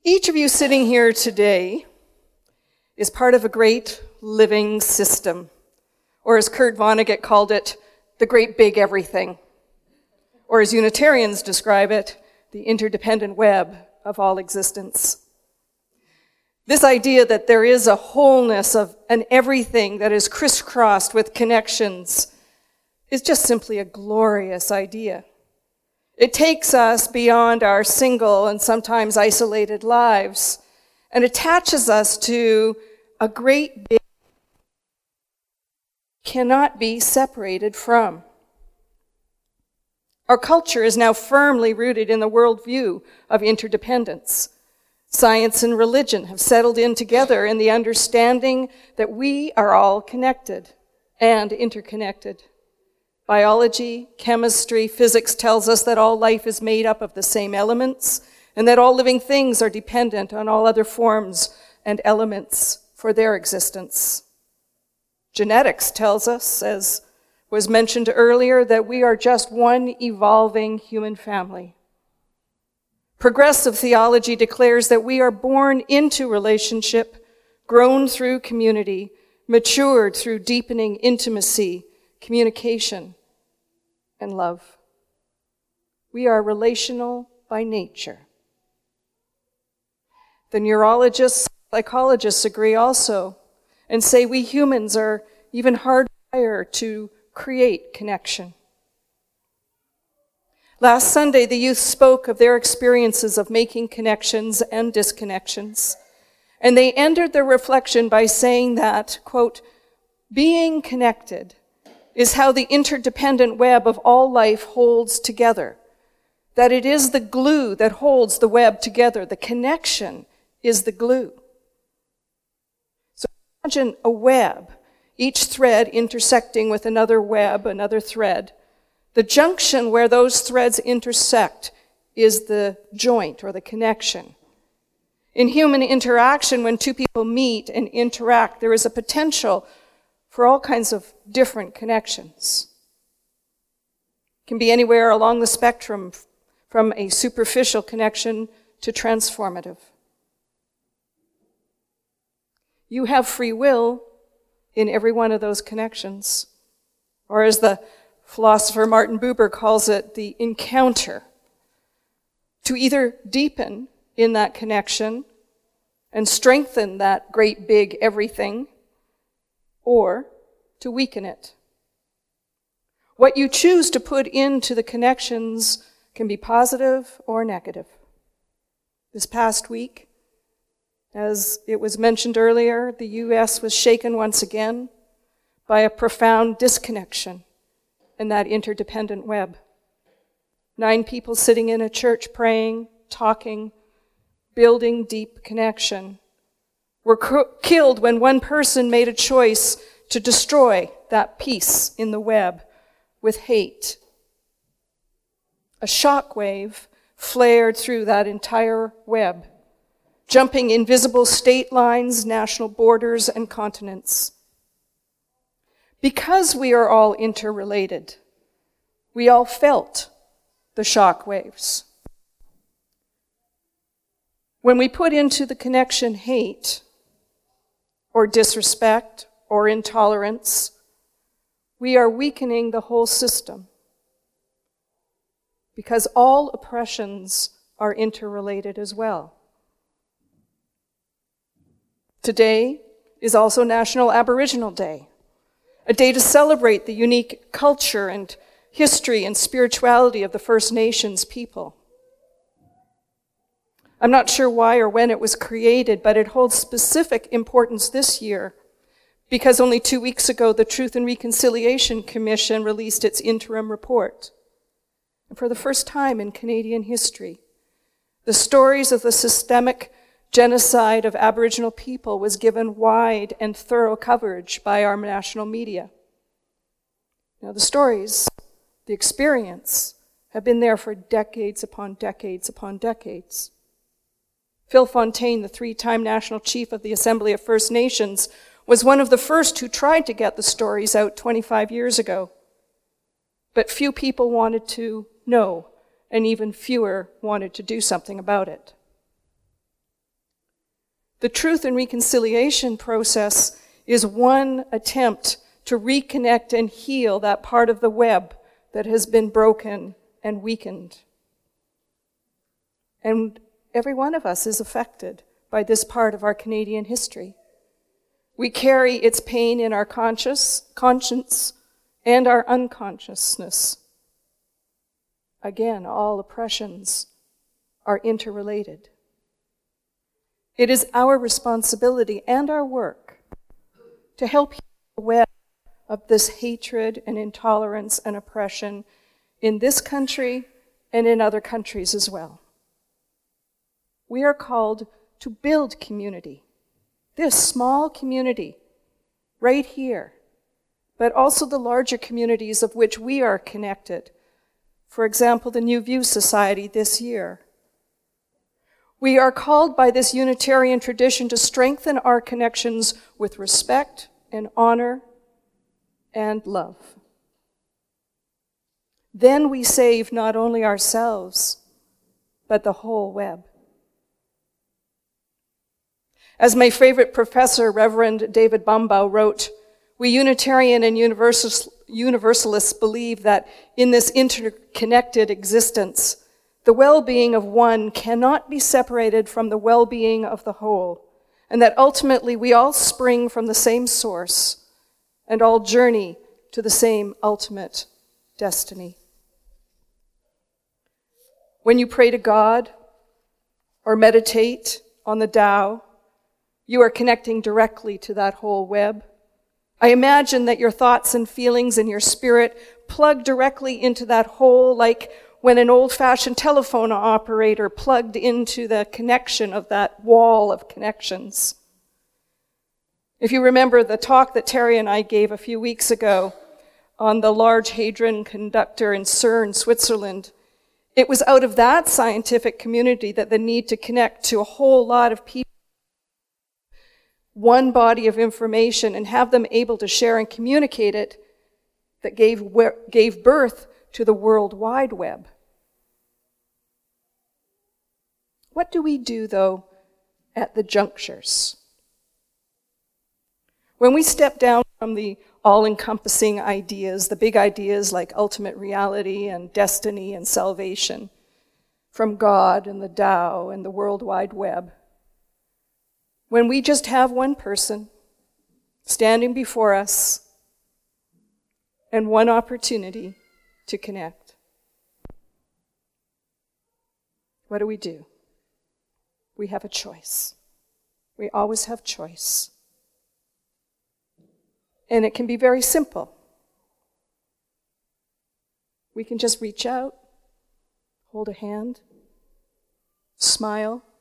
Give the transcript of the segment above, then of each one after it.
Each of you sitting here today is part of a great living system, or as Kurt Vonnegut called it, the great big everything, or as Unitarians describe it, the interdependent web of all existence. This idea that there is a wholeness of an everything that is crisscrossed with connections is just simply a glorious idea. It takes us beyond our single and sometimes isolated lives and attaches us to a great big cannot be separated from. Our culture is now firmly rooted in the worldview of interdependence. Science and religion have settled in together in the understanding that we are all connected and interconnected. Biology, chemistry, physics tells us that all life is made up of the same elements and that all living things are dependent on all other forms and elements for their existence. Genetics tells us, as was mentioned earlier, that we are just one evolving human family. Progressive theology declares that we are born into relationship, grown through community, matured through deepening intimacy, communication, and love. We are relational by nature. The neurologists, psychologists agree also and say we humans are even hardwired to create connection. Last Sunday, the youth spoke of their experiences of making connections and disconnections, and they ended their reflection by saying that, quote, being connected is how the interdependent web of all life holds together, that it is the glue that holds the web together. The connection is the glue. So imagine a web, each thread intersecting with another web, another thread. The junction where those threads intersect is the joint or the connection. In human interaction, when two people meet and interact, there is a potential for all kinds of different connections. It can be anywhere along the spectrum, from a superficial connection to transformative. You have free will in every one of those connections, or as the philosopher Martin Buber calls it, the encounter, to either deepen in that connection and strengthen that great big everything, or to weaken it. What you choose to put into the connections can be positive or negative. This past week, as it was mentioned earlier, the U.S. was shaken once again by a profound disconnection in that interdependent web. 9 people sitting in a church praying, talking, building deep connection were killed when one person made a choice to destroy that piece in the web with hate. A shock wave flared through that entire web, jumping invisible state lines, national borders, and continents. Because we are all interrelated, we all felt the shock waves. When we put into the connection hate, or disrespect, or intolerance, we are weakening the whole system. Because all oppressions are interrelated as well. Today is also National Aboriginal Day, a day to celebrate the unique culture and history and spirituality of the First Nations people. I'm not sure why or when it was created, but it holds specific importance this year because only 2 weeks ago, the Truth and Reconciliation Commission released its interim report. And for the first time in Canadian history, the stories of the systemic genocide of Aboriginal people was given wide and thorough coverage by our national media. Now, the stories, the experience, have been there for decades upon decades upon decades. Phil Fontaine, the 3-time National Chief of the Assembly of First Nations, was one of the first who tried to get the stories out 25 years ago. But few people wanted to know, and even fewer wanted to do something about it. The truth and reconciliation process is one attempt to reconnect and heal that part of the web that has been broken and weakened. And every one of us is affected by this part of our Canadian history. We carry its pain in our conscience and our unconsciousness. Again, all oppressions are interrelated. It is our responsibility and our work to help heal the web of this hatred and intolerance and oppression in this country and in other countries as well. We are called to build community, this small community right here, but also the larger communities of which we are connected. For example, the New View Society this year. We are called by this Unitarian tradition to strengthen our connections with respect and honor and love. Then we save not only ourselves, but the whole web. As my favorite professor, Reverend David Bumbaugh, wrote, we Unitarian and Universalists believe that in this interconnected existence, the well-being of one cannot be separated from the well-being of the whole, and that ultimately we all spring from the same source and all journey to the same ultimate destiny. When you pray to God or meditate on the Tao, you are connecting directly to that whole web. I imagine that your thoughts and feelings and your spirit plug directly into that whole, like when an old-fashioned telephone operator plugged into the connection of that wall of connections. If you remember the talk that Terry and I gave a few weeks ago on the Large Hadron Conductor in CERN, Switzerland, it was out of that scientific community that the need to connect to a whole lot of people, one body of information, and have them able to share and communicate it, that gave birth to the World Wide Web. What do we do, though, at the junctures? When we step down from the all-encompassing ideas, the big ideas like ultimate reality and destiny and salvation, from God and the Tao and the World Wide Web, when we just have one person standing before us and one opportunity to connect, what do? We have a choice. We always have choice. And it can be very simple. We can just reach out, hold a hand, smile.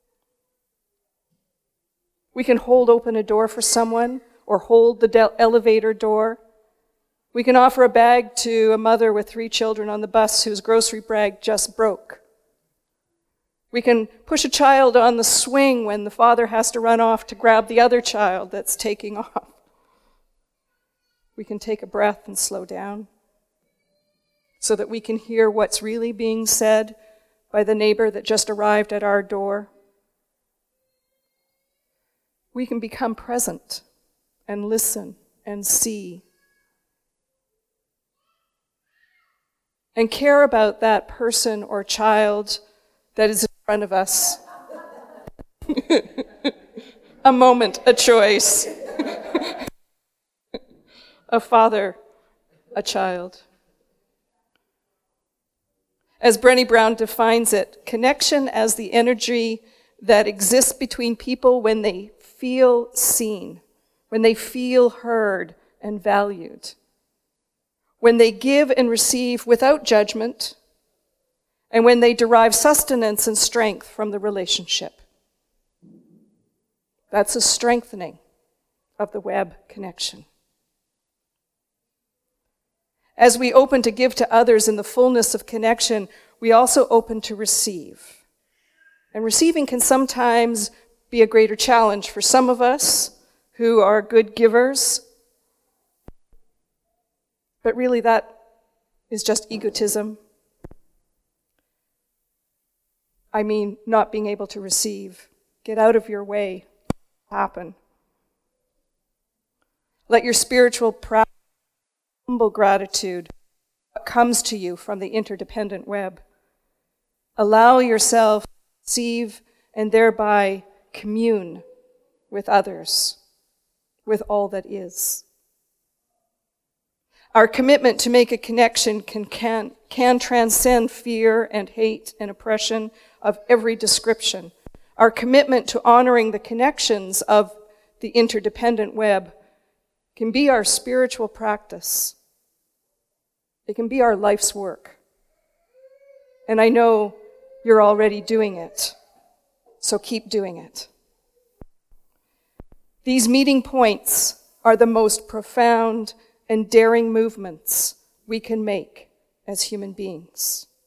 We can hold open a door for someone or hold the elevator door. We can offer a bag to a mother with 3 children on the bus whose grocery bag just broke. We can push a child on the swing when the father has to run off to grab the other child that's taking off. We can take a breath and slow down so that we can hear what's really being said by the neighbor that just arrived at our door. We can become present and listen and see and care about that person or child that is in front of us. A moment, a choice. A father, a child. As Brené Brown defines it, connection as the energy that exists between people when they feel seen, when they feel heard and valued, when they give and receive without judgment, and when they derive sustenance and strength from the relationship. That's a strengthening of the web connection. As we open to give to others in the fullness of connection, we also open to receive. And receiving can sometimes be a greater challenge for some of us who are good givers. But really that is just egotism. I mean, not being able to receive Get out of your way. Happen. Let your spiritual practice, humble gratitude, what comes to you from the interdependent web. Allow yourself to receive and thereby commune with others, with all that is. Our commitment to make a connection can transcend fear and hate and oppression of every description. Our commitment to honoring the connections of the interdependent web can be our spiritual practice. It can be our life's work. And I know you're already doing it, so keep doing it. These meeting points are the most profound and daring movements we can make as human beings.